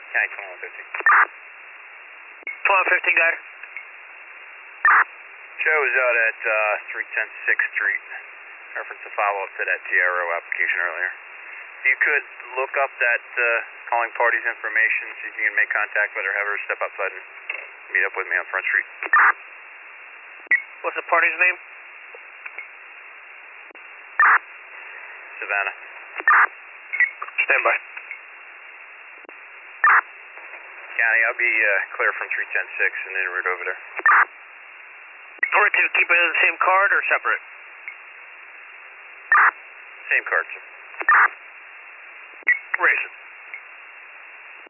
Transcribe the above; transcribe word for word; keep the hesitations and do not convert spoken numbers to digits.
County twenty-one fifty. twenty-one fifty, got it. Joe is out at uh, three ten sixth Street. Reference a follow-up to that T R O application earlier. If you could look up that uh, calling party's information, see if you can make contact with her, have her step outside and meet up with me on Front Street. What's the party's name? Savannah. Stand by. County, I'll be uh, clear from three ten six and en route over there. Or to keep it in the same card or separate? Same card, sir. Racing.